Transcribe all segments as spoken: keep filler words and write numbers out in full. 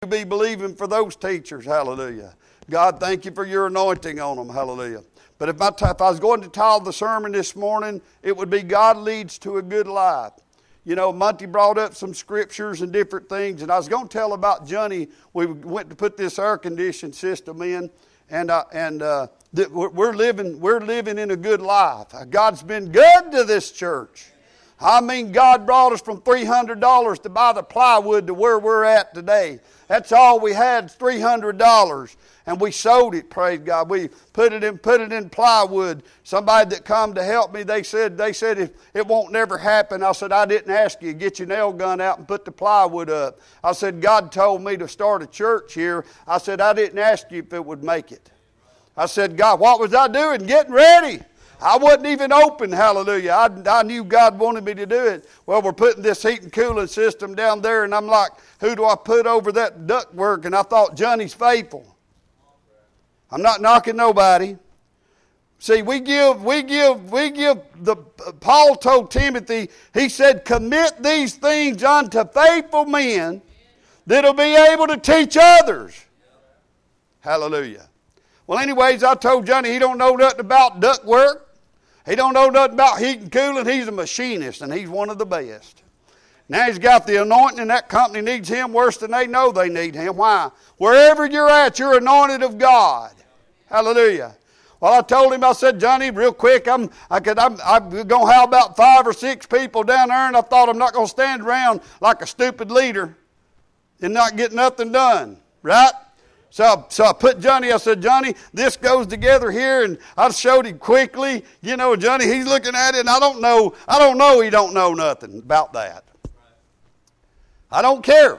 be believing for those teachers. Hallelujah. God, thank you for your anointing on them. Hallelujah. But if, my t- if I was going to title the sermon this morning, it would be God leads to a good life. You know, Monty brought up some scriptures and different things, and I was going to tell about Johnny. We went to put this air conditioning system in, and uh, and uh, th- we're living we're living in a good life. God's been good to this church. I mean, God brought us from three hundred dollars to buy the plywood to where we're at today. That's all we had, three hundred dollars. And we sold it, praise God. We put it in put it in plywood. Somebody that come to help me, they said, they said it, it won't never happen. I said, I didn't ask you. Get your nail gun out and put the plywood up. I said, God told me to start a church here. I said, I didn't ask you if it would make it. I said, God, what was I doing? Getting ready. I wasn't even open, hallelujah. I, I knew God wanted me to do it. Well, we're putting this heat and cooling system down there, and I'm like, who do I put over that ductwork? And I thought, Johnny's faithful. I'm not knocking nobody. See, we give, we give, we give, the Paul told Timothy, he said, commit these things unto faithful men that'll be able to teach others. Hallelujah. Well, anyways, I told Johnny he don't know nothing about ductwork. He don't know nothing about heat and cooling. He's a machinist, and he's one of the best. Now he's got the anointing, and that company needs him worse than they know they need him. Why? Wherever you're at, you're anointed of God. Hallelujah. Well, I told him, I said, Johnny, real quick, I'm I could I'm, I'm going to have about five or six people down there, and I thought I'm not going to stand around like a stupid leader and not get nothing done. Right? So, so I put Johnny, I said, Johnny, this goes together here, and I showed him quickly. You know, Johnny, he's looking at it, and I don't know, I don't know he don't know nothing about that. I don't care.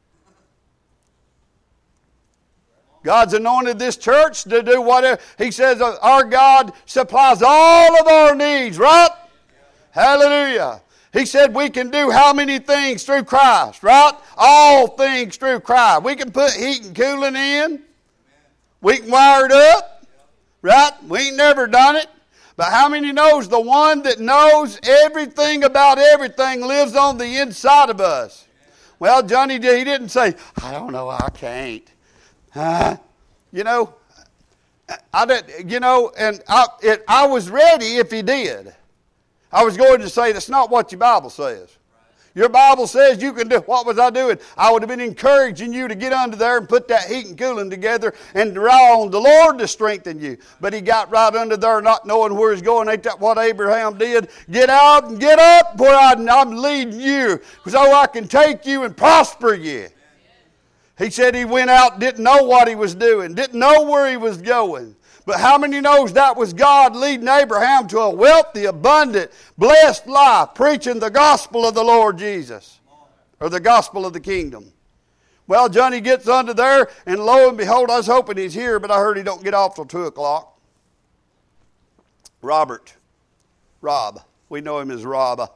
God's anointed this church to do whatever. He says our God supplies all of our needs, right? Hallelujah. He said we can do how many things through Christ, right? All things through Christ. We can put heat and cooling in. We can wire it up, right? We ain't never done it. But how many knows the one that knows everything about everything lives on the inside of us? Well, Johnny, he didn't say, I don't know, I can't. Huh? You know, I did, you know, and I, it, I was ready if he did. I was going to say that's not what your Bible says. Your Bible says you can do. What was I doing? I would have been encouraging you to get under there and put that heat and cooling together and rely on the Lord to strengthen you. But he got right under there not knowing where he's going. Ain't that what Abraham did? Get out and get up where I, I'm leading you so I can take you and prosper you. He said he went out, didn't know what he was doing, didn't know where he was going. But how many knows that was God leading Abraham to a wealthy, abundant, blessed life, preaching the gospel of the Lord Jesus, or the gospel of the kingdom? Well, Johnny gets under there, and lo and behold, I was hoping he's here, but I heard he don't get off till two o'clock. Robert, Rob, we know him as Rob.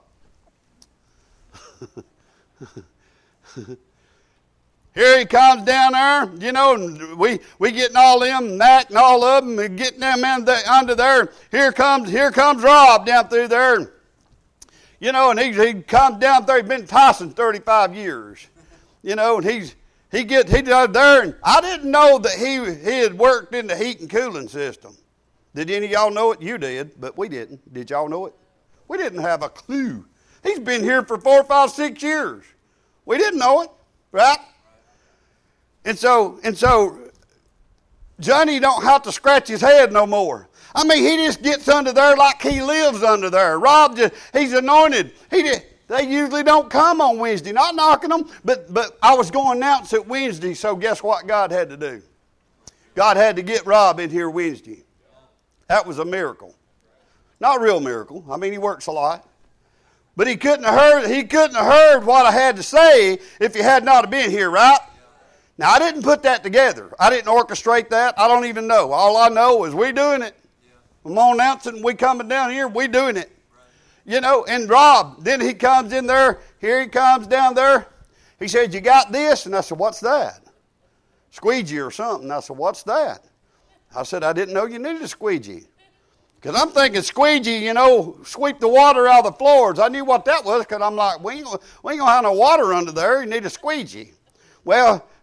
Here he comes down there, you know, and we we getting all them, Mac and all of them, and getting them in the, under there. Here comes here comes Rob down through there, you know, and he he comes down there. He's been Tyson thirty-five years, you know, and he's he get he down there, and I didn't know that he he had worked in the heat and cooling system. Did any of y'all know it? You did, but we didn't. Did y'all know it? We didn't have a clue. He's been here for four, five, six years. We didn't know it, right? And so, and so, Johnny don't have to scratch his head no more. I mean, he just gets under there like he lives under there. Rob, just, he's anointed. He just, they usually don't come on Wednesday. Not knocking them, but but I was going to announce it Wednesday, so guess what God had to do? God had to get Rob in here Wednesday. That was a miracle. Not a real miracle. I mean, he works a lot. But he couldn't have heard, he couldn't have heard what I had to say if he had not been here, right? Now, I didn't put that together. I didn't orchestrate that. I don't even know. All I know is we doing it. I'm on announcing, we coming down here, we doing it. You know, and Rob, then he comes in there. Here he comes down there. He said, you got this? And I said, what's that? Squeegee or something. I said, what's that? I said, I didn't know you needed a squeegee. Because I'm thinking squeegee, you know, sweep the water out of the floors. I knew what that was because I'm like, we ain't, we ain't going to have no water under there. You need a squeegee. Well,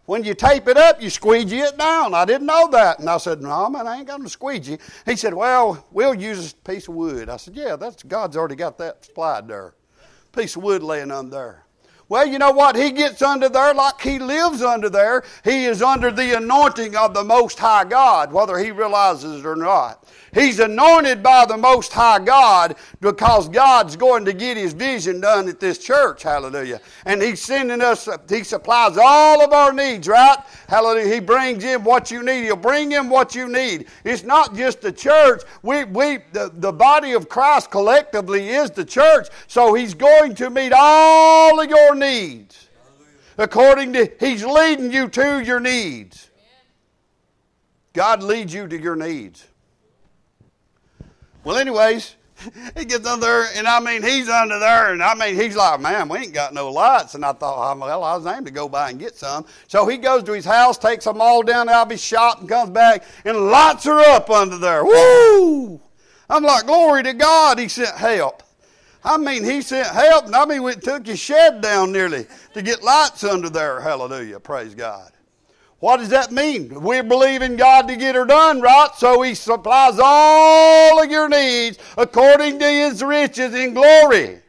When you tape it up, you squeegee it down. I didn't know that. And I said, no, man, I ain't got no squeegee. He said, well, we'll use a piece of wood. I said, yeah, that's God's already got that supplied there. Piece of wood laying under there. Well, you know what? He gets under there like he lives under there. He is under the anointing of the Most High God, whether he realizes it or not. He's anointed by the Most High God because God's going to get his vision done at this church. Hallelujah. And he's sending us, he supplies all of our needs, right? Hallelujah. He brings in what you need. He'll bring in what you need. It's not just the church. We, we, the, the body of Christ collectively is the church. So he's going to meet all of your needs. According to, he's leading you to your needs. God leads you to your needs. Well, anyways, he gets under there, and I mean, he's under there, and I mean, he's like, man, we ain't got no lights. And I thought, well, I was aiming to go by and get some. So he goes to his house, takes them all down out of his shop, and comes back, and lights are up under there. Woo! I'm like, glory to God, he sent help. I mean, he sent help, and I mean, we took his shed down nearly to get lights under there. Hallelujah, praise God. What does that mean? We believe in God to get her done, right? So he supplies all of your needs according to his riches in glory.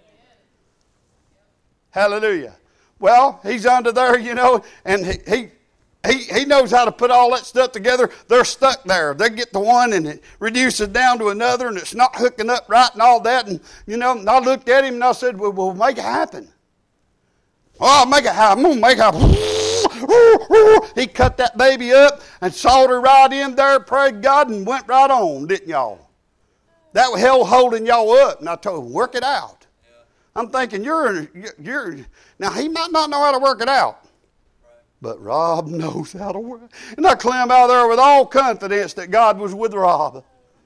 Hallelujah. Well, he's under there, you know, and he, he He, he knows how to put all that stuff together. They're stuck there. They get the one and it reduces down to another and it's not hooking up right and all that. And, you know, and I looked at him and I said, well, we'll make it happen. Oh, I'll make it happen. I'm going to make it happen. He cut that baby up and sawed her right in there, prayed God, and went right on, didn't y'all? That was hell holding y'all up. And I told him, work it out. Yeah. I'm thinking, you're, you're, now he might not know how to work it out. But Rob knows how to work. And I climb out there with all confidence that God was with Rob.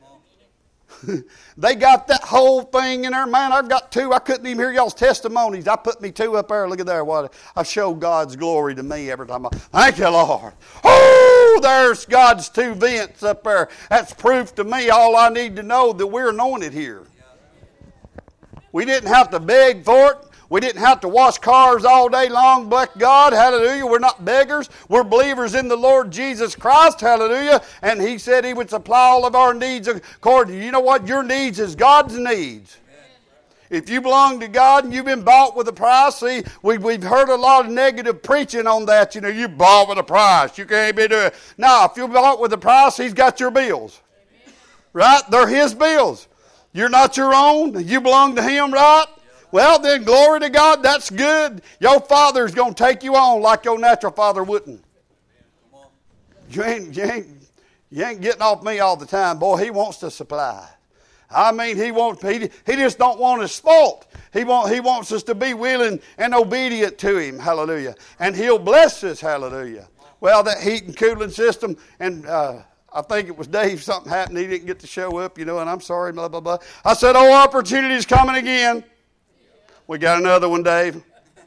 They got that whole thing in there. Man, I've got two. I couldn't even hear y'all's testimonies. I put me two up there. Look at there. What I show God's glory to me every time. I, thank you, Lord. Oh, there's God's two vents up there. That's proof to me all I need to know that we're anointed here. We didn't have to beg for it. We didn't have to wash cars all day long, bless God, hallelujah. We're not beggars. We're believers in the Lord Jesus Christ, hallelujah. And he said he would supply all of our needs according to, you know what, your needs is God's needs. Amen. If you belong to God and you've been bought with a price, see, we, we've heard a lot of negative preaching on that. You know, you bought with a price. You can't be doing it. No, if you're bought with a price, he's got your bills. Amen. Right? They're his bills. You're not your own. You belong to him, right? Well, then, glory to God, that's good. Your father's going to take you on like your natural father wouldn't. You ain't, you, ain't, you ain't getting off me all the time. Boy, he wants to supply. I mean, he wants. He, he just don't want us spoilt. He, want, he wants us to be willing and obedient to him. Hallelujah. And he'll bless us. Hallelujah. Well, that heat and cooling system, and uh, I think it was Dave, something happened. He didn't get to show up, you know, and I'm sorry, blah, blah, blah. I said, oh, opportunity's coming again. We got another one, Dave.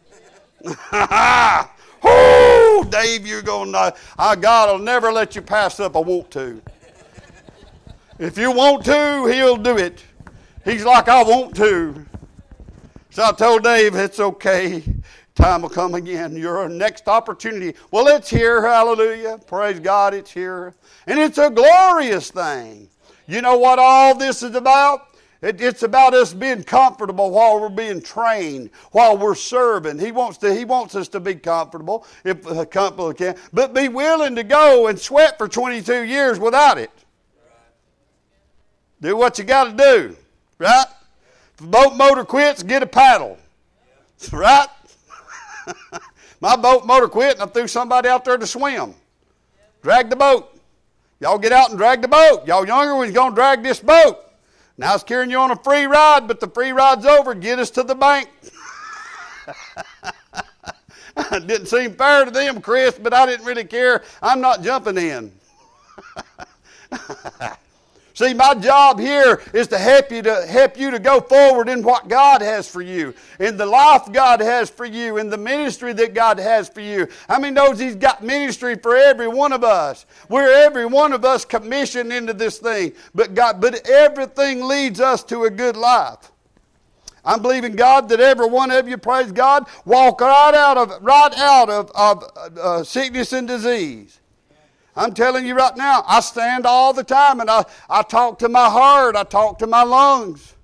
Oh, Dave, you're going to, uh, God will never let you pass up a want to. If you want to, he'll do it. He's like, I want to. So I told Dave, it's okay. Time will come again. Your next opportunity. Well, it's here. Hallelujah. Praise God, it's here. And it's a glorious thing. You know what all this is about? It, it's about us being comfortable while we're being trained, while we're serving. He wants to. He wants us to be comfortable, if uh, comfortable can, but be willing to go and sweat for twenty-two years without it. Do what you got to do, right? If the boat motor quits, get a paddle, right? My boat motor quit, and I threw somebody out there to swim. Drag the boat. Y'all get out and drag the boat. Y'all younger ones going to drag this boat. Now I was carrying you on a free ride, but the free ride's over. Get us to the bank. It didn't seem fair to them, Chris, but I didn't really care. I'm not jumping in. See, my job here is to help you to help you to go forward in what God has for you, in the life God has for you, in the ministry that God has for you. How many knows He's got ministry for every one of us? We're every one of us commissioned into this thing, but God, but everything leads us to a good life. I'm believing God that every one of you, praise God, walk right out of right out of, of uh, sickness and disease. I'm telling you right now, I stand all the time and I, I talk to my heart, I talk to my lungs.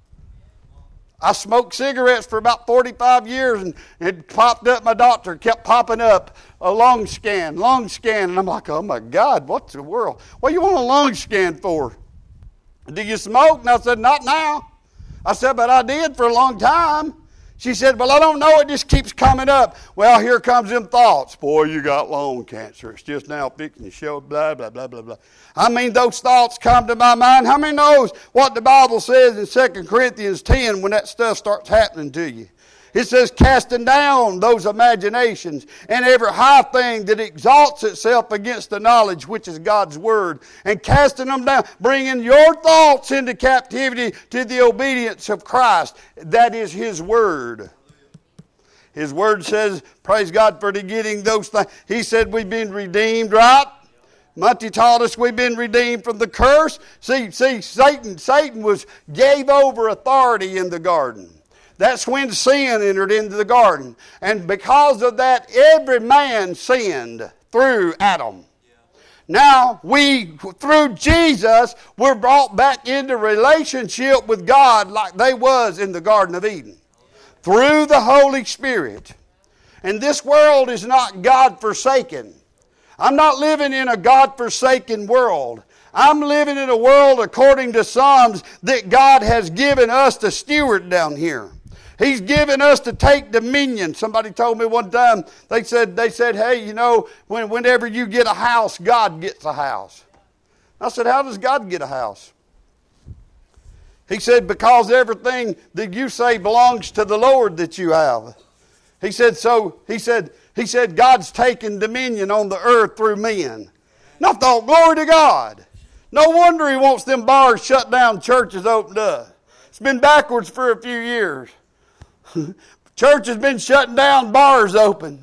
I smoked cigarettes for about forty-five years and it popped up, my doctor kept popping up, a lung scan, lung scan. And I'm like, oh my God, what's the world? What do you want a lung scan for? Do you smoke? And I said, not now. I said, but I did for a long time. She said, well, I don't know. It just keeps coming up. Well, here comes them thoughts. Boy, you got lung cancer. It's just now fixing to show, blah, blah, blah, blah, blah. I mean, those thoughts come to my mind. How many knows what the Bible says in Second Corinthians ten when that stuff starts happening to you? It says, casting down those imaginations and every high thing that exalts itself against the knowledge which is God's word, and casting them down, bringing your thoughts into captivity to the obedience of Christ. That is His word. His word says, praise God for the getting those things. He said we've been redeemed, right? Monty taught us we've been redeemed from the curse. See, see, Satan, Satan was gave over authority in the garden. That's when sin entered into the garden. And because of that, every man sinned through Adam. Now, we, through Jesus, we're brought back into relationship with God like they was in the Garden of Eden. Through the Holy Spirit. And this world is not God-forsaken. I'm not living in a God-forsaken world. I'm living in a world, according to Psalms, that God has given us to steward down here. He's given us to take dominion. Somebody told me one time, they said, they said, hey, you know, when, whenever you get a house, God gets a house. I said, how does God get a house? He said, because everything that you say belongs to the Lord that you have. He said, so, he said, he said, God's taken dominion on the earth through men. And I thought, glory to God. No wonder He wants them bars shut down, churches opened up. It's been backwards for a few years. Church has been shutting down, bars open.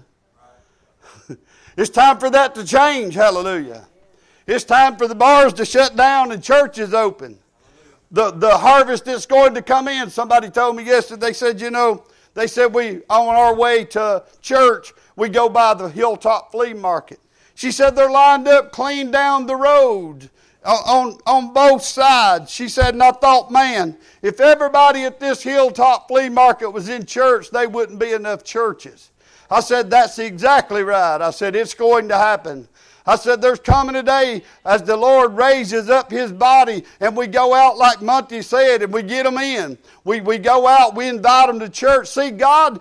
It's time for that to change, hallelujah. It's time for the bars to shut down and churches open. The, the harvest that's going to come in, somebody told me yesterday, they said, you know, they said we, on our way to church, we go by the Hilltop Flea Market. She said they're lined up clean down the road. On, on both sides. She said, and I thought, man, if everybody at this Hilltop Flea Market was in church, they wouldn't be enough churches. I said, that's exactly right. I said, it's going to happen. I said, there's coming a day as the Lord raises up His body and we go out like Monty said and we get them in. We, we go out, we invite them to church. See, God,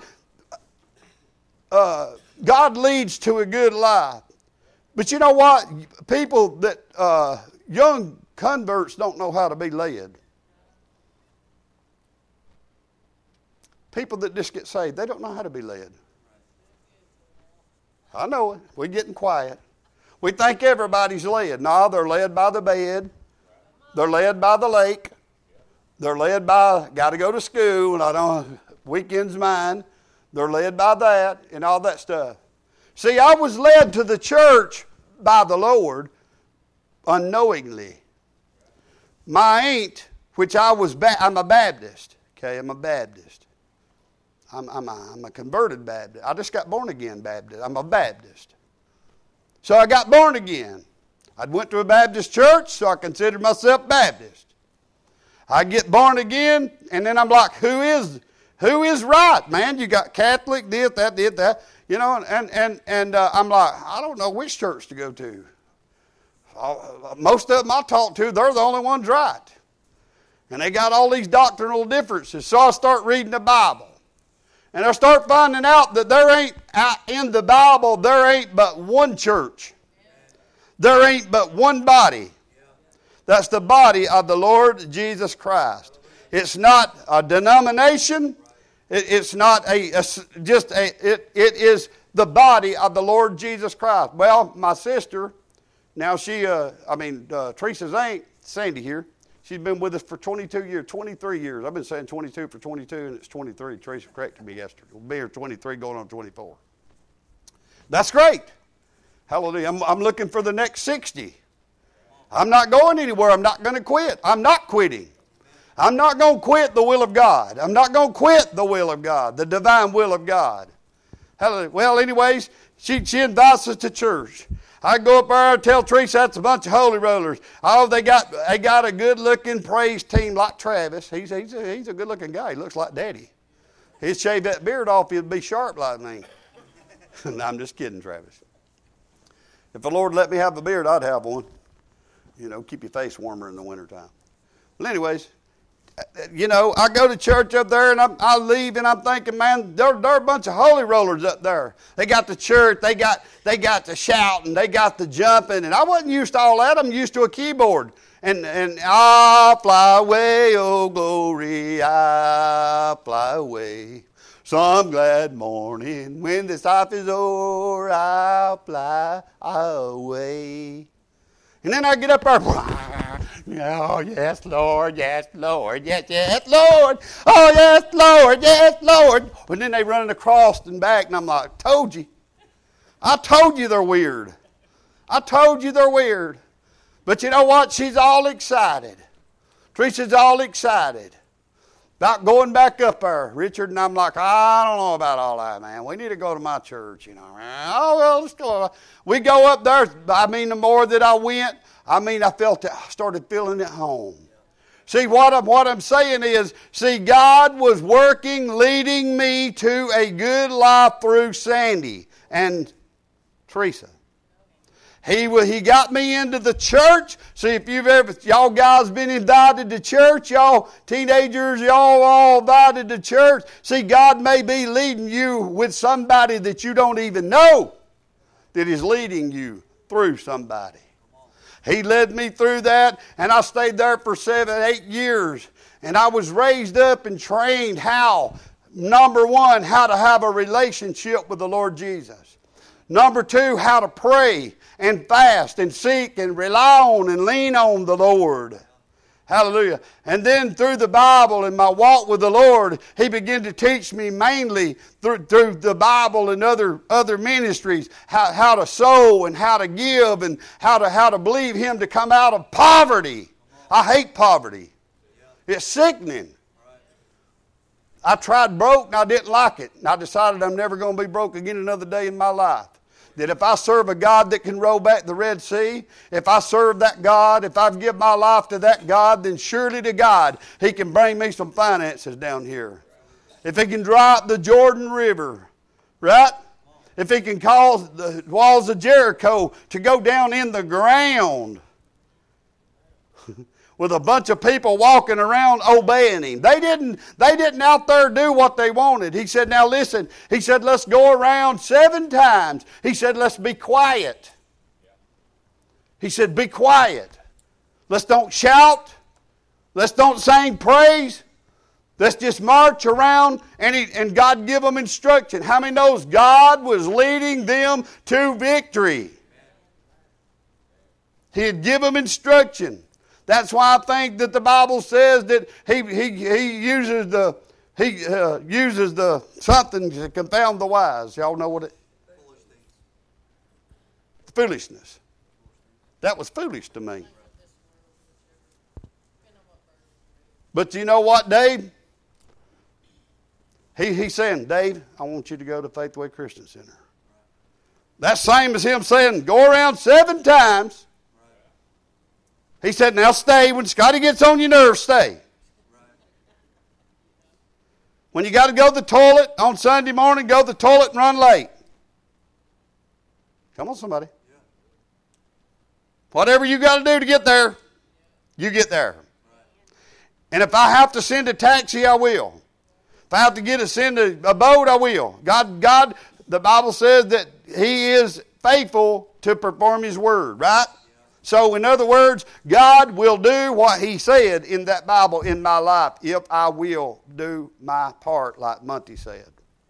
uh, God leads to a good life. But you know what? People that... Uh, Young converts don't know how to be led. People that just get saved, they don't know how to be led. I know it. We're getting quiet. We think everybody's led. No, they're led by the bed. They're led by the lake. They're led by, got to go to school, and I don't, weekend's mine. They're led by that and all that stuff. See, I was led to the church by the Lord unknowingly. My aunt, which I was, ba- I'm a Baptist. Okay, I'm a Baptist. I'm, I'm, a, I'm a converted Baptist. I just got born again Baptist. I'm a Baptist. So I got born again. I went to a Baptist church, so I considered myself Baptist. I get born again, and then I'm like, who is, who is right, man? You got Catholic, this, that, this, that. You know, and, and, and uh, I'm like, I don't know which church to go to. Most of them I talk to, they're the only ones right. And they got all these doctrinal differences. So I start reading the Bible. And I start finding out that there ain't, in the Bible, there ain't but one church. There ain't but one body. That's the body of the Lord Jesus Christ. It's not a denomination. It, it's not a, a just a, it, it is the body of the Lord Jesus Christ. Well, my sister... Now she, uh, I mean, uh, Teresa's aunt, Sandy here, she's been with us for twenty-two years, twenty-three years. I've been saying twenty-two for twenty-two, and it's twenty-three. Teresa corrected me yesterday. We'll be here twenty-three, going on twenty-four. That's great. Hallelujah. I'm, I'm looking for the next sixty. I'm not going anywhere. I'm not going to quit. I'm not quitting. I'm not going to quit the will of God. I'm not going to quit the will of God, the divine will of God. Hallelujah. Well, anyways, she, she invites us to church. I go up there and tell Teresa that's a bunch of holy rollers. Oh, they got they got a good-looking praise team like Travis. He's, he's, a, he's a good-looking guy. He looks like Daddy. He'd shave that beard off, he'd be sharp like me. No, I'm just kidding, Travis. If the Lord let me have a beard, I'd have one. You know, keep your face warmer in the wintertime. Well, anyways, you know, I go to church up there and I'm, I leave and I'm thinking, man, there, there are a bunch of holy rollers up there. They got the church, they got they got the shouting, they got the jumping, and I wasn't used to all that. I'm used to a keyboard. And and I'll fly away, oh glory, I'll fly away. Some glad morning when this life is over, I'll fly away. And then I get up there, oh, yes, Lord, yes, Lord, yes, yes, Lord. Oh, yes, Lord, yes, Lord. And then they run across and back, and I'm like, told you. I told you they're weird. I told you they're weird. But you know what? She's all excited. Teresa's all excited about going back up there. Richard and I'm like, I don't know about all that, man. We need to go to my church, you know. Oh, well, let's go. We go up there. I mean, the more that I went, I mean, I felt it, I started feeling at home. See, what I'm, what I'm saying is, see, God was working, leading me to a good life through Sandy and Teresa. He he got me into the church. See, if you've ever, y'all guys been invited to church, y'all teenagers, y'all all invited to church. See, God may be leading you with somebody that you don't even know that is leading you through somebody. He led me through that, and I stayed there for seven, eight years. And I was raised up and trained how, number one, how to have a relationship with the Lord Jesus. Number two, how to pray and fast and seek and rely on and lean on the Lord. Hallelujah. And then through the Bible and my walk with the Lord, He began to teach me mainly through, through the Bible and other, other ministries how, how to sow and how to give and how to, how to believe Him to come out of poverty. I hate poverty. It's sickening. I tried broke and I didn't like it. And I decided I'm never going to be broke again another day in my life. That if I serve a God that can roll back the Red Sea, if I serve that God, if I give my life to that God, then surely to God, He can bring me some finances down here. If He can dry up the Jordan River, right? If He can cause the walls of Jericho to go down in the ground with a bunch of people walking around obeying Him. They didn't, they didn't out there do what they wanted. He said, now listen, He said, let's go around seven times. He said, let's be quiet. He said, be quiet. Let's don't shout. Let's don't sing praise. Let's just march around and, he, and God give them instruction. How many knows God was leading them to victory? He'd give them instruction. That's why I think that the Bible says that he he he uses the he uh, uses the something to confound the wise. Y'all know what it? Foolishness. Foolishness. That was foolish to me. But you know what, Dave? He he's saying, Dave, I want you to go to Faithway Christian Center. That's same as him saying, go around seven times. He said, now stay. When Scotty gets on your nerves, stay. When you got to go to the toilet on Sunday morning, go to the toilet and run late. Come on, somebody. Whatever you got to do to get there, you get there. And if I have to send a taxi, I will. If I have to get a send a, a boat, I will. God, God, the Bible says that He is faithful to perform His word, right? So in other words, God will do what He said in that Bible in my life if I will do my part, like Monty said.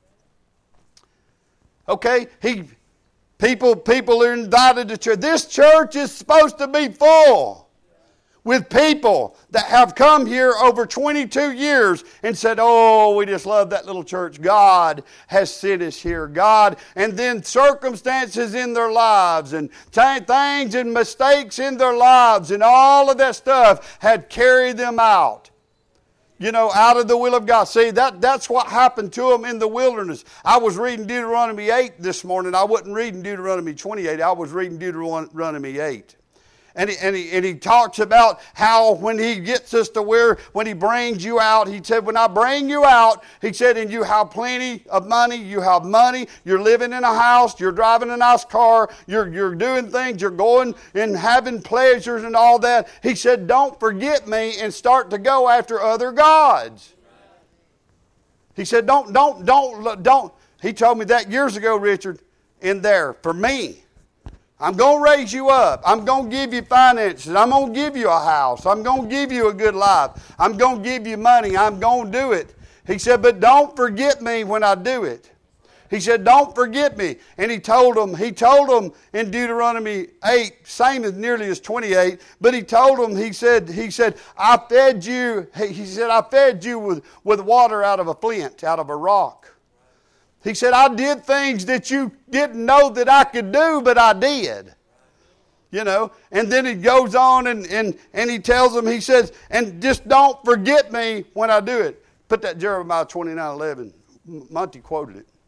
Okay, he, people, people are invited to church. This church is supposed to be full with people that have come here over twenty-two years and said, oh, we just love that little church. God has sent us here. God, and then circumstances in their lives and things and mistakes in their lives and all of that stuff had carried them out You know, out of the will of God. See, that, that's what happened to them in the wilderness. I was reading Deuteronomy eight this morning. I wasn't reading Deuteronomy twenty-eight. I was reading Deuteronomy eight. And he, and, he, and he talks about how when he gets us to where, when he brings you out, he said, when I bring you out, he said, and you have plenty of money, you have money, you're living in a house, you're driving a nice car, you're, you're doing things, you're going and having pleasures and all that. He said, don't forget me and start to go after other gods. He said, don't, don't, don't, don't. He told me that years ago, Richard, in there, for me. I'm going to raise you up. I'm going to give you finances. I'm going to give you a house. I'm going to give you a good life. I'm going to give you money. I'm going to do it. He said, but don't forget me when I do it. He said, don't forget me. And he told them, he told them in Deuteronomy eight, same as nearly as twenty-eight, but he told them, he said, he said, I fed you, he said, I fed you with, with water out of a flint, out of a rock. He said, I did things that you didn't know that I could do, but I did. You know, and then he goes on and, and, and he tells them, he says, and just don't forget me when I do it. Put that Jeremiah twenty-nine eleven. Monty quoted it.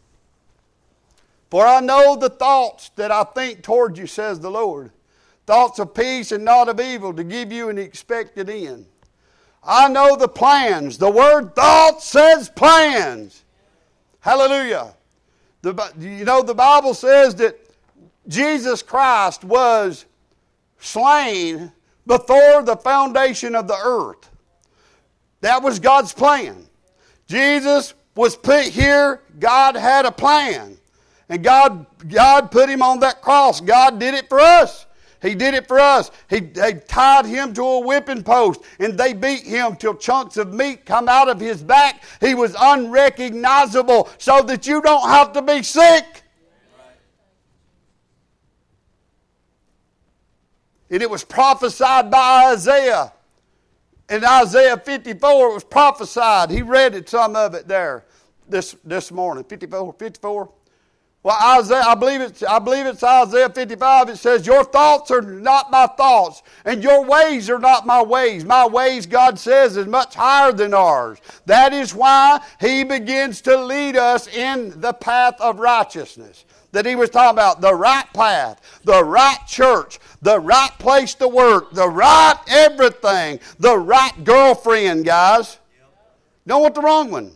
For I know the thoughts that I think toward you, says the Lord. Thoughts of peace and not of evil, to give you an expected end. I know the plans. The word thought says plans. Hallelujah. The, you know, the Bible says that Jesus Christ was slain before the foundation of the earth. That was God's plan. Jesus was put here. God had a plan. And God, God put him on that cross. God did it for us. He did it for us. He, they tied him to a whipping post and they beat him till chunks of meat come out of his back. He was unrecognizable so that you don't have to be sick. And it was prophesied by Isaiah. In Isaiah fifty-four, it was prophesied. He read it, some of it there this, this morning. fifty-four, fifty-four. Well, Isaiah, I believe it's, I believe it's Isaiah fifty-five. It says, your thoughts are not my thoughts, and your ways are not my ways. My ways, God says, is much higher than ours. That is why he begins to lead us in the path of righteousness. That he was talking about, the right path, the right church, the right place to work, the right everything, the right girlfriend, guys. Don't want the wrong one.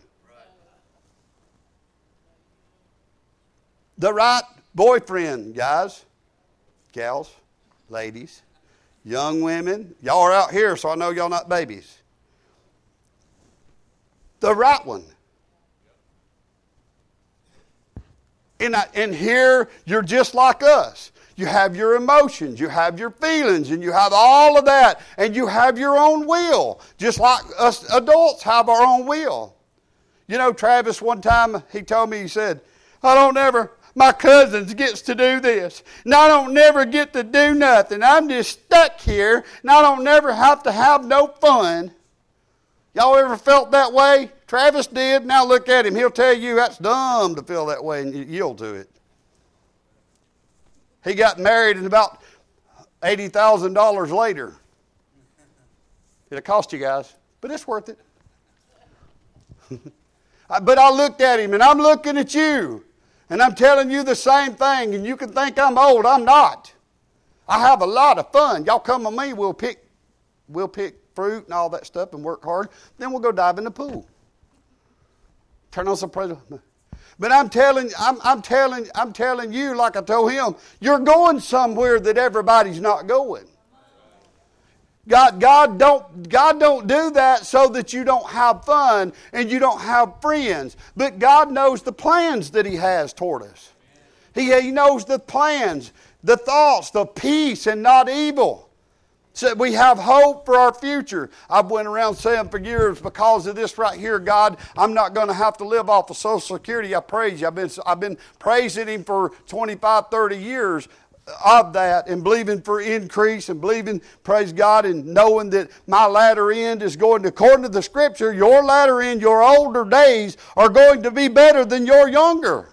The right boyfriend, guys, gals, ladies, young women. Y'all are out here, so I know y'all not babies. The right one. And, I, and here, you're just like us. You have your emotions, you have your feelings, and you have all of that, and you have your own will, just like us adults have our own will. You know, Travis, one time, he told me, he said, I don't ever... My cousins gets to do this. And I don't never get to do nothing. I'm just stuck here. And I don't never have to have no fun. Y'all ever felt that way? Travis did. Now look at him. He'll tell you that's dumb to feel that way and you yield to it. He got married and about eighty thousand dollars later. It'll cost you guys, but it's worth it. But I looked at him and I'm looking at you. And I'm telling you the same thing, and you can think I'm old. I'm not. I have a lot of fun. Y'all come with me, we'll pick, we'll pick fruit and all that stuff and work hard. Then we'll go dive in the pool. Turn on some praise. But I'm telling, I'm, I'm telling, I'm telling you, like I told him, you're going somewhere that everybody's not going. God, God don't, God don't do that so that you don't have fun and you don't have friends. But God knows the plans that he has toward us. He, he knows the plans, the thoughts, the peace and not evil. So we have hope for our future. I've went around saying for years, because of this right here, God, I'm not going to have to live off of Social Security. I praise you. I've been, I've been praising him for twenty-five, thirty years. Of that and believing for increase and believing, praise God, and knowing that my latter end is going to, according to the scripture, your latter end, your older days are going to be better than your younger.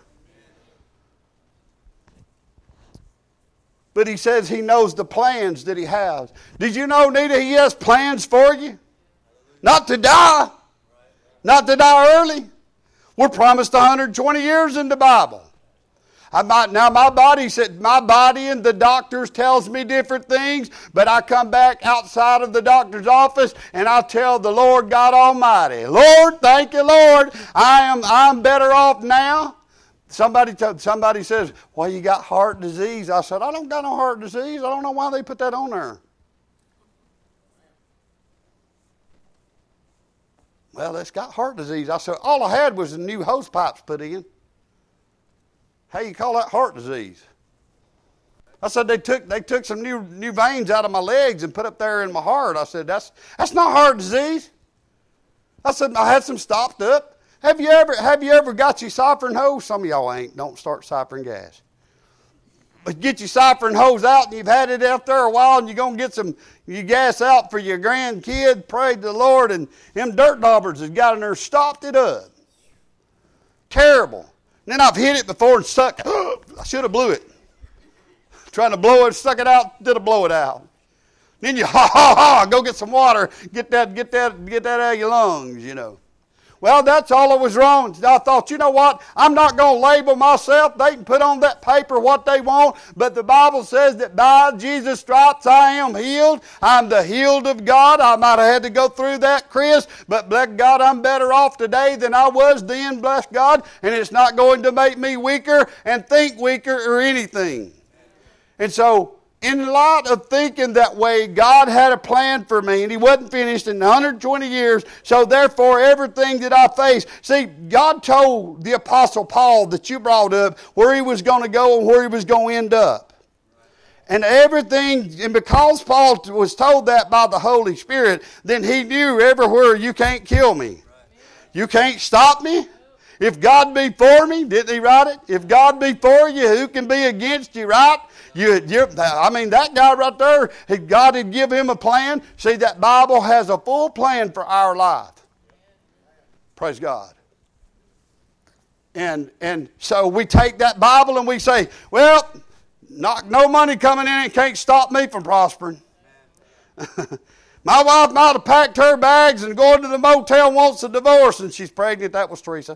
But he says he knows the plans that he has. Did you know, Nita, he has plans for you? Not to die. Not to die early. We're promised one hundred twenty years in the Bible. I might, now my body said, my body and the doctors tells me different things, but I come back outside of the doctor's office and I tell the Lord God Almighty, Lord, thank you, Lord. I am I'm better off now. Somebody t- somebody says, well, you got heart disease. I said, I don't got no heart disease. I don't know why they put that on there. Well, it's got heart disease. I said, all I had was the new hose pipes put in. How you call that heart disease? I said, they took they took some new new veins out of my legs and put up there in my heart. I said, that's that's not heart disease. I said, I had some stopped up. Have you ever have you ever got your siphon hose? Some of y'all ain't. Don't start siphoning gas. But get your siphon hose out and you've had it out there a while and you're going to get some your gas out for your grandkid. Pray to the Lord. And them dirt daubers has got in there, stopped it up. Terrible. And then I've hit it before and sucked. I should have blew it. Trying to blow it, suck it out, did I blow it out? Then you ha ha ha, go get some water, get that, get that, get that out of your lungs, you know. Well, that's all that was wrong. I thought, you know what? I'm not going to label myself. They can put on that paper what they want. But the Bible says that by Jesus' stripes I am healed. I'm the healed of God. I might have had to go through that, Chris. But bless God, I'm better off today than I was then, bless God. And it's not going to make me weaker and think weaker or anything. And so, in light of thinking that way, God had a plan for me, and He wasn't finished in one hundred twenty years, so therefore everything that I face. See, God told the Apostle Paul that you brought up where he was going to go and where he was going to end up. And everything, and because Paul was told that by the Holy Spirit, then he knew everywhere, you can't kill me. You can't stop me. If God be for me, didn't he write it? If God be for you, who can be against you, right? You, I mean, that guy right there, God had give him a plan. See, that Bible has a full plan for our life. Praise God. And and so we take that Bible and we say, well, not, no money coming in and can't stop me from prospering. My wife might have packed her bags and going to the motel and wants a divorce, and she's pregnant. That was Teresa.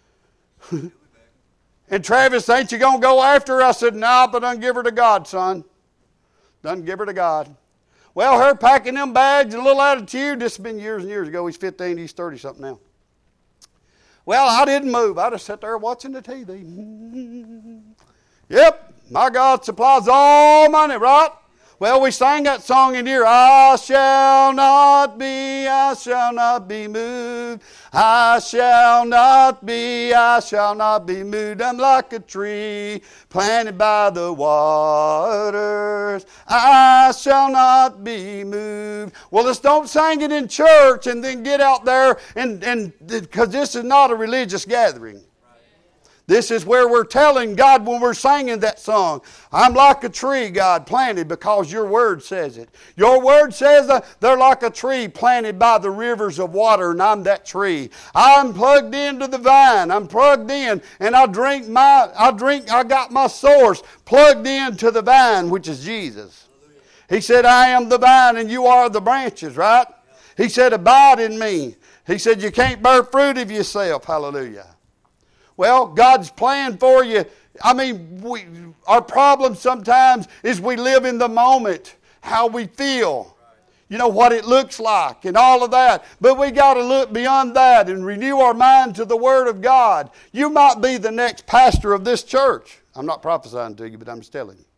And Travis, ain't you going to go after her? I said, no, nah, but done give her to God, son. Done give her to God. Well, her packing them bags, a little attitude. This has been years and years ago. He's fifteen, he's thirty-something now. Well, I didn't move. I just sat there watching the T V. Yep, my God supplies all money, right? Well, we sang that song in here. I shall not be, I shall not be moved. I shall not be, I shall not be moved. I'm like a tree planted by the waters. I shall not be moved. Well, let's don't sing it in church and then get out there and, and because this is not a religious gathering. This is where we're telling God when we're singing that song, I'm like a tree, God, planted because your word says it. Your word says that they're like a tree planted by the rivers of water, and I'm that tree. I'm plugged into the vine. I'm plugged in, and I drink my, I drink, I got my source plugged into the vine, which is Jesus. He said, I am the vine and you are the branches, right? He said, abide in me. He said, you can't bear fruit of yourself. Hallelujah. Well, God's plan for you, I mean, we, our problem sometimes is we live in the moment, how we feel, you know, what it looks like and all of that. But we got to look beyond that and renew our mind to the Word of God. You might be the next pastor of this church. I'm not prophesying to you, but I'm just telling you.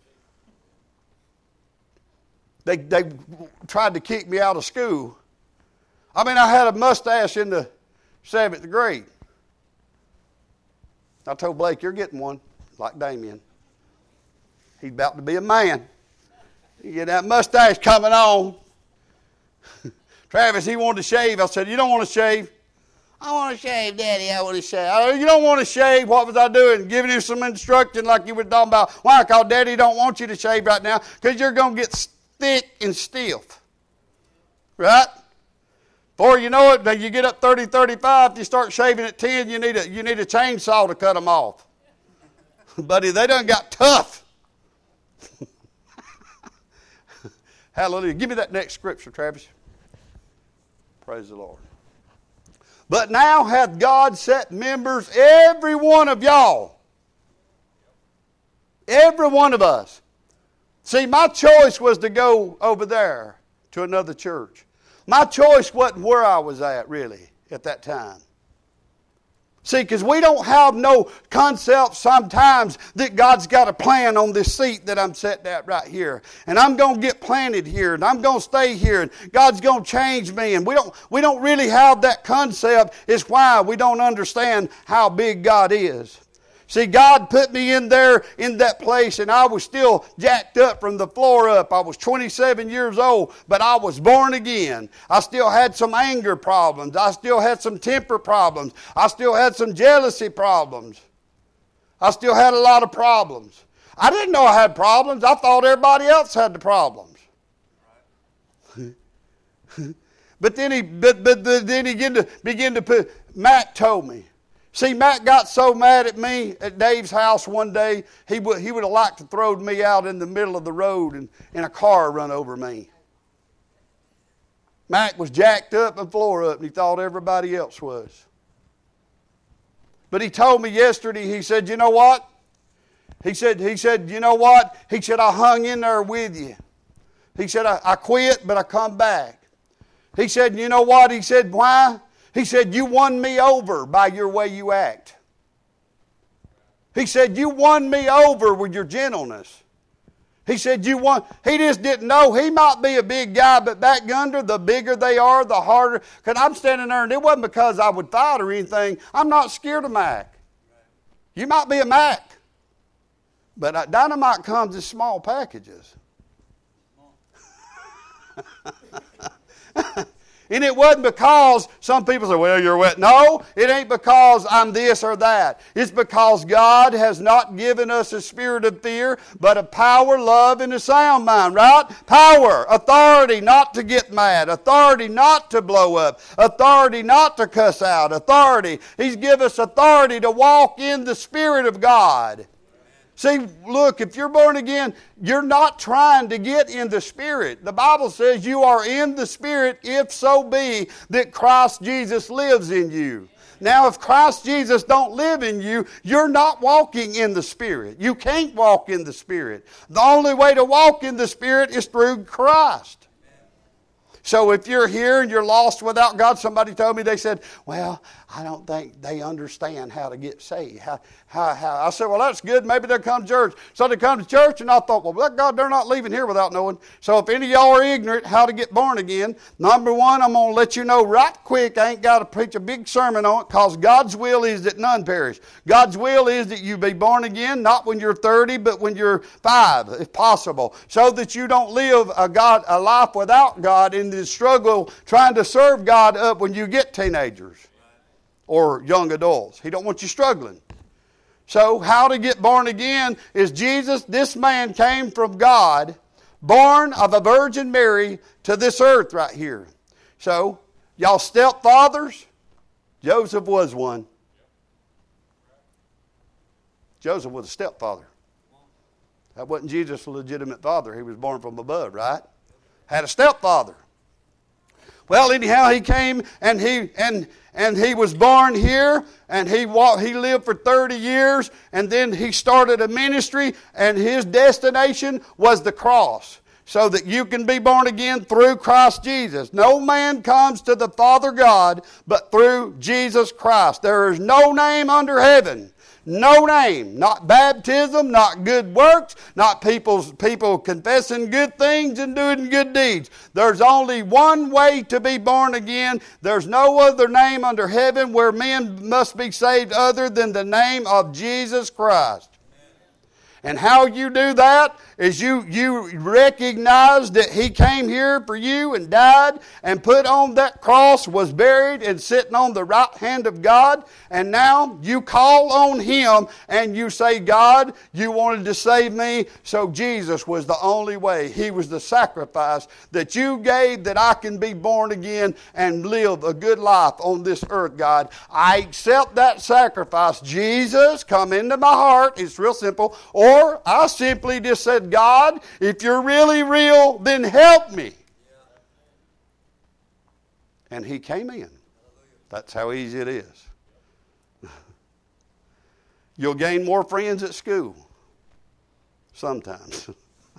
They, they tried to kick me out of school. I mean, I had a mustache in the seventh grade. I told Blake, you're getting one, like Damien. He's about to be a man. You get that mustache coming on. Travis, he wanted to shave. I said, you don't want to shave? I want to shave, Daddy, I want to shave. I said, you don't want to shave? What was I doing? Giving you some instruction like you were talking about. Why? Because Daddy don't want you to shave right now because you're going to get thick and stiff. Right? Before you know it, when you get up thirty, thirty-five, if you start shaving at ten, you need a, you need a chainsaw to cut them off. Buddy, they done got tough. Hallelujah. Give me that next scripture, Travis. Praise the Lord. But now hath God set members, every one of y'all. Every one of us. See, my choice was to go over there to another church. My choice wasn't where I was at, really, at that time. See, because we don't have no concept sometimes that God's got a plan on this seat that I'm sitting at right here. And I'm going to get planted here, and I'm going to stay here, and God's going to change me. And we don't, we don't really have that concept. It's why we don't understand how big God is. See, God put me in there, in that place, and I was still jacked up from the floor up. I was twenty-seven years old, but I was born again. I still had some anger problems. I still had some temper problems. I still had some jealousy problems. I still had a lot of problems. I didn't know I had problems. I thought everybody else had the problems. But then he, but, but, but then he began to, began to put, Matt told me. See, Matt got so mad at me at Dave's house one day, he would, he would have liked to throw me out in the middle of the road and, and a car run over me. Matt was jacked up and floor up, and he thought everybody else was. But he told me yesterday, he said, you know what? He said, he said, you know what? He said, I hung in there with you. He said, I, I quit, but I come back. He said, you know what? He said, why? He said, you won me over by your way you act. He said, you won me over with your gentleness. He said, you won. He just didn't know. He might be a big guy, but back under, the bigger they are, the harder. Because I'm standing there, and it wasn't because I would fight or anything. I'm not scared of Mac. You might be a Mac. But dynamite comes in small packages. And it wasn't because some people say, well, you're wet. No, it ain't because I'm this or that. It's because God has not given us a spirit of fear, but a power, love, and a sound mind, right? Power, authority not to get mad, authority not to blow up, authority not to cuss out, authority. He's given us authority to walk in the Spirit of God. See, look, if you're born again, you're not trying to get in the Spirit. The Bible says you are in the Spirit if so be that Christ Jesus lives in you. Now, if Christ Jesus don't live in you, you're not walking in the Spirit. You can't walk in the Spirit. The only way to walk in the Spirit is through Christ. So if you're here and you're lost without God, somebody told me, they said, well, I don't think they understand how to get saved. How, how, how. I said, well, that's good. Maybe they'll come to church. So they come to church, and I thought, well, God, they're not leaving here without knowing. So if any of y'all are ignorant how to get born again, number one, I'm going to let you know right quick. I ain't got to preach a big sermon on it, because God's will is that none perish. God's will is that you be born again, not when you're thirty, but when you're five, if possible, so that you don't live a, God, a life without God in the struggle trying to serve God up when you get teenagers or young adults. He don't want you struggling. So how to get born again is Jesus, this man came from God, born of a Virgin Mary to this earth right here. So, y'all stepfathers, Joseph was one. Joseph was a stepfather. That wasn't Jesus' legitimate father. He was born from above, right? Had a stepfather. Well, anyhow, he came and he and and he was born here, and he walked, he lived for thirty years, and then he started a ministry, and his destination was the cross, so that you can be born again through Christ Jesus. No man comes to the Father God but through Jesus Christ. There is no name under heaven. No name, not baptism, not good works, not people's, people confessing good things and doing good deeds. There's only one way to be born again. There's no other name under heaven where men must be saved other than the name of Jesus Christ. And how you do that is you, you recognize that He came here for you and died and put on that cross, was buried and sitting on the right hand of God. And now you call on Him and you say, God, you wanted to save me, so Jesus was the only way. He was the sacrifice that you gave that I can be born again and live a good life on this earth, God. I accept that sacrifice. Jesus, come into my heart. It's real simple. Or I simply just said, God, if you're really real, then help me. And he came in. That's how easy it is. You'll gain more friends at school. Sometimes.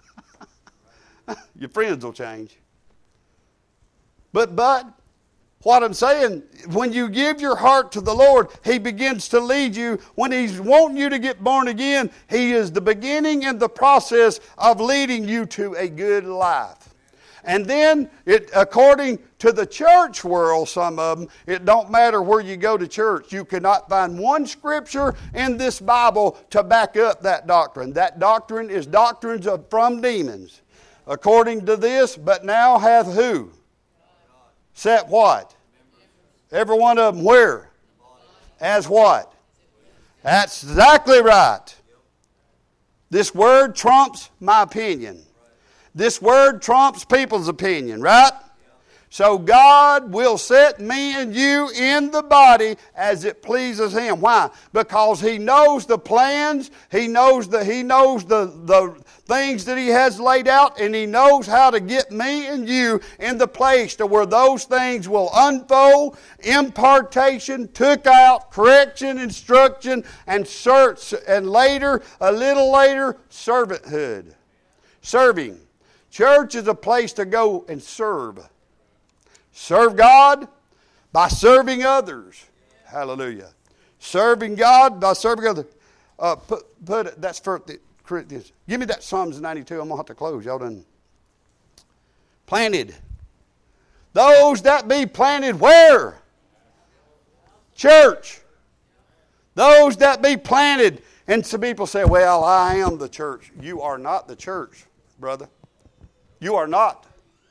Your friends will change. But, but, what I'm saying, when you give your heart to the Lord, He begins to lead you. When He's wanting you to get born again, He is the beginning and the process of leading you to a good life. And then, it, according to the church world, some of them, it don't matter where you go to church. You cannot find one scripture in this Bible to back up that doctrine. That doctrine is doctrines of, from demons. According to this, but now hath who? Set what? Every one of them where? As what? That's exactly right. This word trumps my opinion. This word trumps people's opinion, right? So God will set me and you in the body as it pleases Him. Why? Because He knows the plans, He knows the He knows the, the things that He has laid out, and He knows how to get me and you in the place to where those things will unfold, impartation, took out, correction, instruction, and search, and later, a little later, servanthood. Serving. Church is a place to go and serve. Serve God by serving others. Hallelujah. Serving God by serving others. Uh, put, put it, that's First Corinthians. Give me that Psalms ninety-two. I'm going to have to close. Y'all done. Planted. Those that be planted where? Church. Those that be planted. And some people say, well, I am the church. You are not the church, brother. You are not.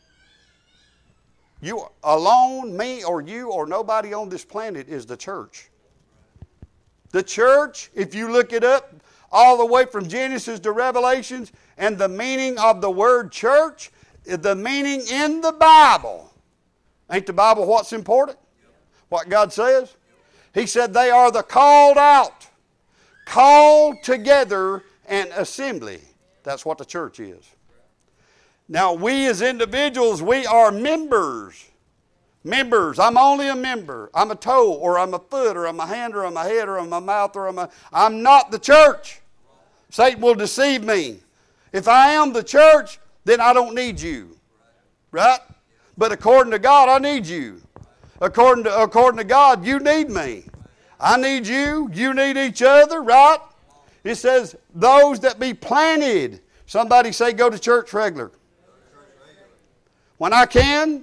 You alone, me or you or nobody on this planet is the church. The church, if you look it up, all the way from Genesis to Revelations, and the meaning of the word church, the meaning in the Bible. Ain't the Bible what's important? What God says? He said they are the called out, called together, and assembly. That's what the church is. Now, we as individuals, we are members. Members. I'm only a member. I'm a toe, or I'm a foot, or I'm a hand, or I'm a head, or I'm a mouth, or I'm a... I'm not the church. Satan will deceive me. If I am the church, then I don't need you. Right? But according to God, I need you. According to, according to God, you need me. I need you. You need each other. Right? It says, those that be planted. Somebody say, go to church regular. When I can,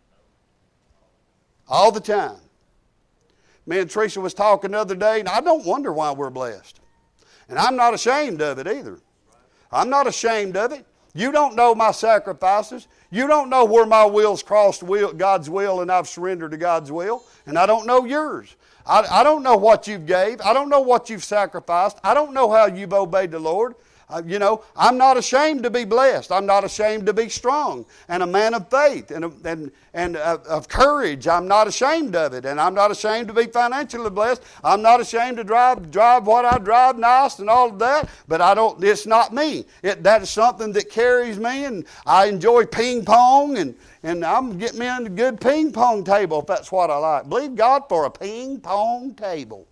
all the time. Me and Teresa was talking the other day, and I don't wonder why we're blessed. And I'm not ashamed of it either. I'm not ashamed of it. You don't know my sacrifices. You don't know where my will's crossed will, God's will, and I've surrendered to God's will. And I don't know yours. I, I don't know what you've gave. I don't know what you've sacrificed. I don't know how you've obeyed the Lord. Uh, you know, I'm not ashamed to be blessed. I'm not ashamed to be strong and a man of faith and, and, and uh, of courage. I'm not ashamed of it. And I'm not ashamed to be financially blessed. I'm not ashamed to drive drive what I drive nice and all of that. But I don't. It's not me. It, that is something that carries me. And I enjoy ping pong. And, and I'm getting me on a good ping pong table if that's what I like. Believe God for a ping pong table.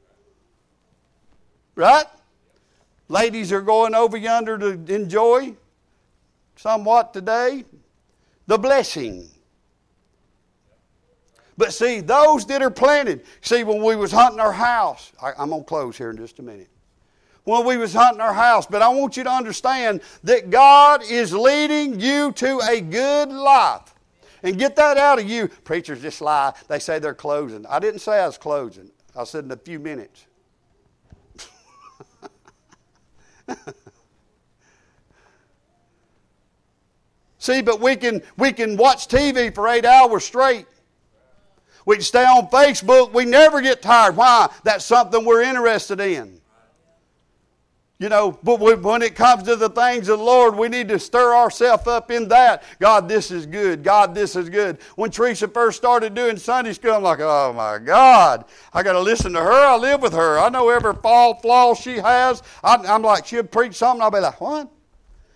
Right? Ladies are going over yonder to enjoy somewhat today the blessing. But see, those that are planted, see, when we was hunting our house, I, I'm going to close here in just a minute. When we was hunting our house, but I want you to understand that God is leading you to a good life. And get that out of you. Preachers just lie. They say they're closing. I didn't say I was closing. I said in a few minutes. See, but we can we can watch T V for eight hours straight. We can stay on Facebook. We never get tired. Why? That's something we're interested in. You know, but when it comes to the things of the Lord, we need to stir ourselves up in that. God, this is good. God, this is good. When Teresa first started doing Sunday school, I'm like, oh my God, I got to listen to her. I live with her. I know every fall flaw she has. I, I'm like, she'll preach something. I'll be like, what?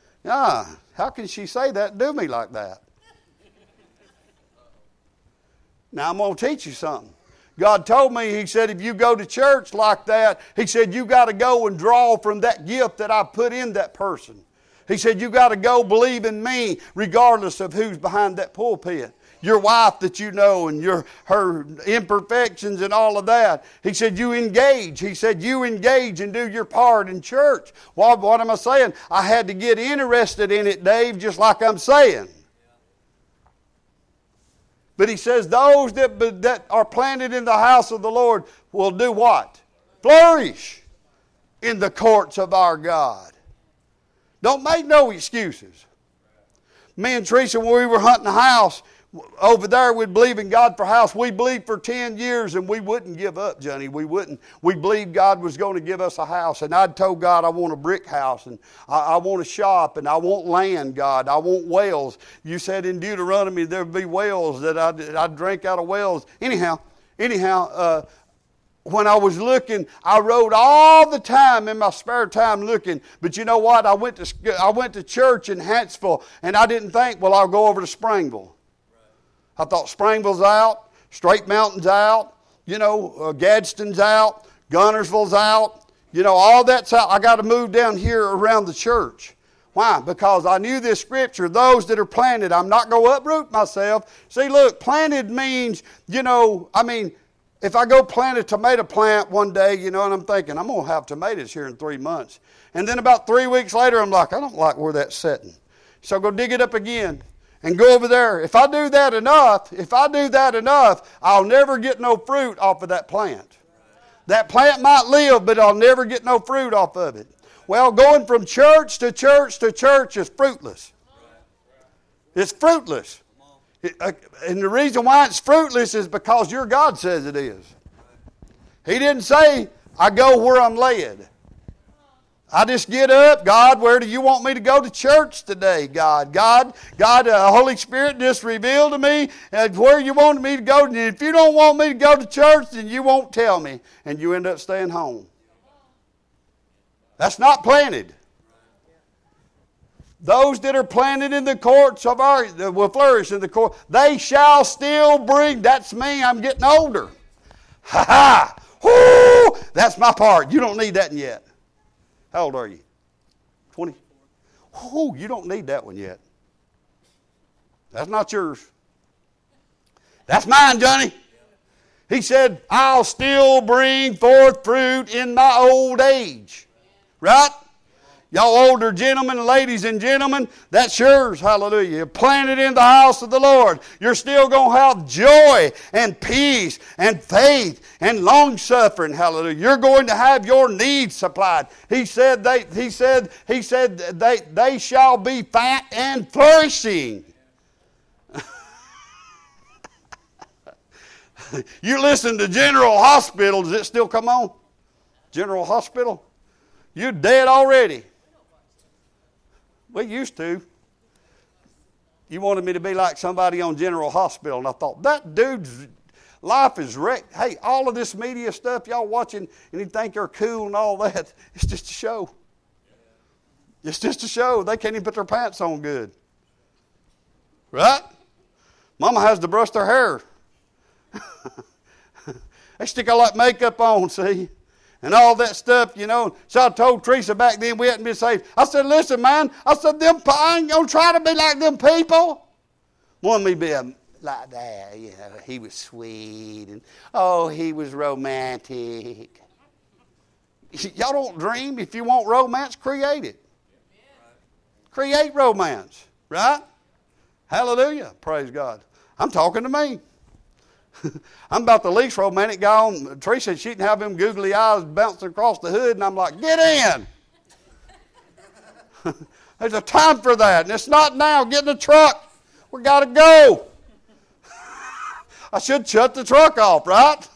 Yeah, how can she say that and do me like that? Now I'm going to teach you something. God told me, He said, if you go to church like that, He said, you got to go and draw from that gift that I put in that person. He said, you got to go believe in me regardless of who's behind that pulpit. Your wife that you know and your her imperfections and all of that. He said, you engage. He said, you engage and do your part in church. Well, what am I saying? I had to get interested in it, Dave, just like I'm saying. But He says, those that, that are planted in the house of the Lord will do what? Flourish in the courts of our God. Don't make no excuses. Me and Teresa, when we were hunting a house, over there we'd believe in God for a house. We believed for ten years and we wouldn't give up, Johnny. We wouldn't. We believed God was going to give us a house. And I'd told God I want a brick house and I, I want a shop and I want land, God. I want wells. You said in Deuteronomy there'd be wells that I'd, I'd drink out of wells. Anyhow, anyhow, uh, when I was looking, I rode all the time in my spare time looking. But you know what? I went to I went to church in Huntsville and I didn't think, well, I'll go over to Springville. I thought Springville's out, Straight Mountain's out, you know, uh, Gadsden's out, Gunnersville's out, you know, all that's out. I got to move down here around the church. Why? Because I knew this scripture, those that are planted, I'm not going to uproot myself. See, look, planted means, you know, I mean, if I go plant a tomato plant one day, you know, and I'm thinking, I'm going to have tomatoes here in three months. And then about three weeks later, I'm like, I don't like where that's sitting. So I go dig it up again. And go over there. If I do that enough, if I do that enough, I'll never get no fruit off of that plant. That plant might live, but I'll never get no fruit off of it. Well, going from church to church to church is fruitless. It's fruitless. It, uh, and the reason why it's fruitless is because your God says it is. He didn't say, I go where I'm led. I just get up, God, where do you want me to go to church today, God? God, God, the uh, Holy Spirit just revealed to me uh, where you wanted me to go. And if you don't want me to go to church, then you won't tell me. And you end up staying home. That's not planted. Those that are planted in the courts of our, will flourish in the court. They shall still bring, that's me, I'm getting older. Ha ha! Whoo! That's my part. You don't need that yet. How old are you? twenty? Oh, you don't need that one yet. That's not yours. That's mine, Johnny. He said, I'll still bring forth fruit in my old age. Right? Y'all older gentlemen, ladies and gentlemen, that's yours. Hallelujah. You're planted in the house of the Lord. You're still going to have joy and peace and faith and long suffering. Hallelujah. You're going to have your needs supplied. He said they he said he said they they shall be fat and flourishing. You listen to General Hospital, does it still come on? General Hospital? You're dead already. We used to. You wanted me to be like somebody on General Hospital, and I thought, that dude's life is wrecked. Hey, all of this media stuff y'all watching, and you think they're cool and all that, it's just a show. It's just a show. They can't even put their pants on good. Right? Mama has to brush their hair. They stick a lot of makeup on, see? And all that stuff, you know. So I told Teresa back then we hadn't been saved. I said, listen, man. I said, them, I ain't going to try to be like them people. Want me to be a, like that. You know, he was sweet. And, oh, he was romantic. Y'all don't dream. If you want romance, create it. Create romance. Right? Hallelujah. Praise God. I'm talking to me. I'm about the least romantic guy on. Teresa, she didn't have them googly eyes bouncing across the hood, and I'm like, get in. There's a time for that, and it's not now. Get in the truck. We got to go. I should shut the truck off, right?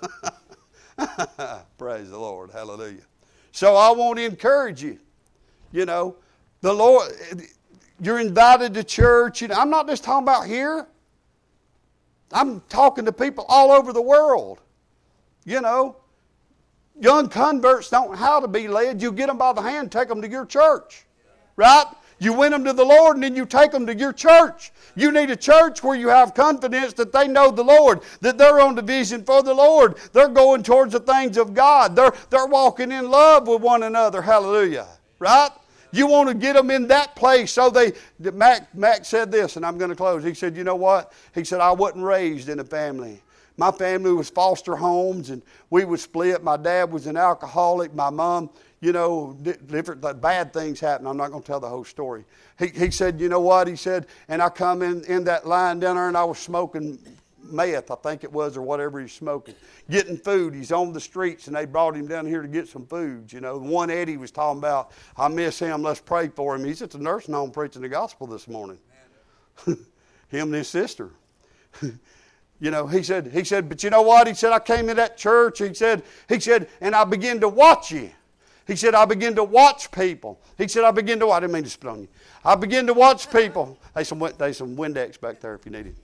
Praise the Lord. Hallelujah. So I want to encourage you. You know, the Lord, you're invited to church. You know, I'm not just talking about here. I'm talking to people all over the world. You know, young converts don't know how to be led. You get them by the hand, take them to your church. Right? You win them to the Lord, and then you take them to your church. You need a church where you have confidence that they know the Lord, that they're on the vision for the Lord. They're going towards the things of God. They're, they're walking in love with one another. Hallelujah. Right? You want to get them in that place so they, Mac, Mac said this, and I'm going to close. He said, you know what? He said, I wasn't raised in a family. My family was foster homes, and we would split. My dad was an alcoholic. My mom, you know, different bad things happened. I'm not going to tell the whole story. He, he said, you know what? He said, and I come in, in that line down there, and I was smoking meth, I think it was, or whatever he's smoking, getting food. He's on the streets, and they brought him down here to get some food. You know, the one Eddie was talking about, I miss him, let's pray for him. He's at the nursing home preaching the gospel this morning. Him and his sister. You know, he said, he said, but you know what? He said, I came to that church. He said, he said, and I began to watch you. He said, I began to watch people. He said, I began to, I didn't mean to spit on you. I began to watch people. There's some, there's some Windex back there if you need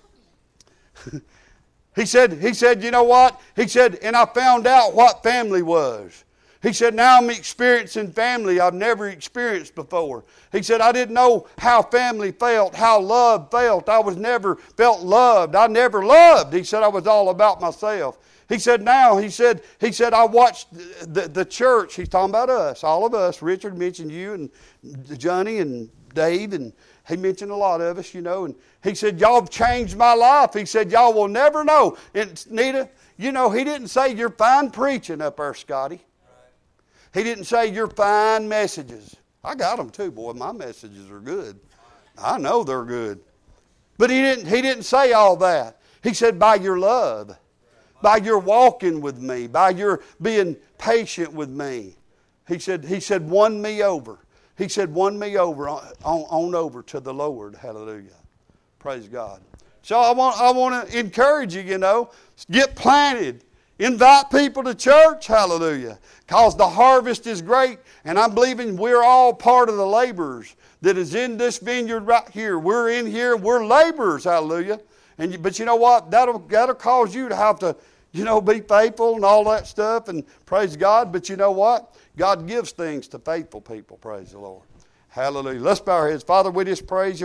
it. He said, he said, you know what? He said, and I found out what family was. He said, now I'm experiencing family I've never experienced before. He said, I didn't know how family felt, how love felt. I was never felt loved. I never loved. He said, I was all about myself. He said, now, he said, he said, I watched the, the church. He's talking about us, all of us. Richard mentioned you and Johnny and Dave, and he mentioned a lot of us, you know. And he said, y'all have changed my life. He said, y'all will never know. And Nita, you know, he didn't say you're fine preaching up there, Scotty. He didn't say your fine messages. I got them too, boy. My messages are good. I know they're good. But he didn't, he didn't say all that. He said, by your love, by your walking with me, by your being patient with me. He said, he said, won me over. He said, won me over on, on, on over to the Lord. Hallelujah. Praise God. So I want, I want to encourage you, you know, get planted. Invite people to church, hallelujah, because the harvest is great, and I'm believing we're all part of the laborers that is in this vineyard right here. We're in here, we're laborers, hallelujah. And you, but you know what? That'll that'll cause you to have to, you know, be faithful and all that stuff, and praise God. But you know what? God gives things to faithful people, praise the Lord. Hallelujah. Let's bow our heads. Father, we just praise you.